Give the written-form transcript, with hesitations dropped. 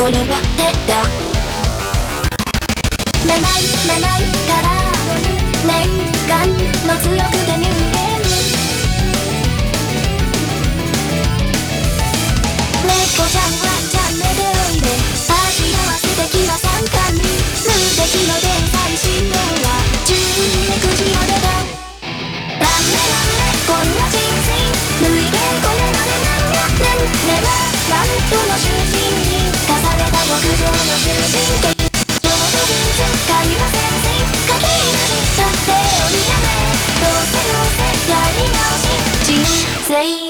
これは手だ。長いから念願の強くて人間。猫ちゃんはチャンネルおいで味合わせてきは参加に無敵の天才神童は12でくじを出た。ランメランこんな人生類型これまで何百年ねばランプの囚人に課された極上の囚人権。上手会話先生書き出した手を見やめどうせやり直し人生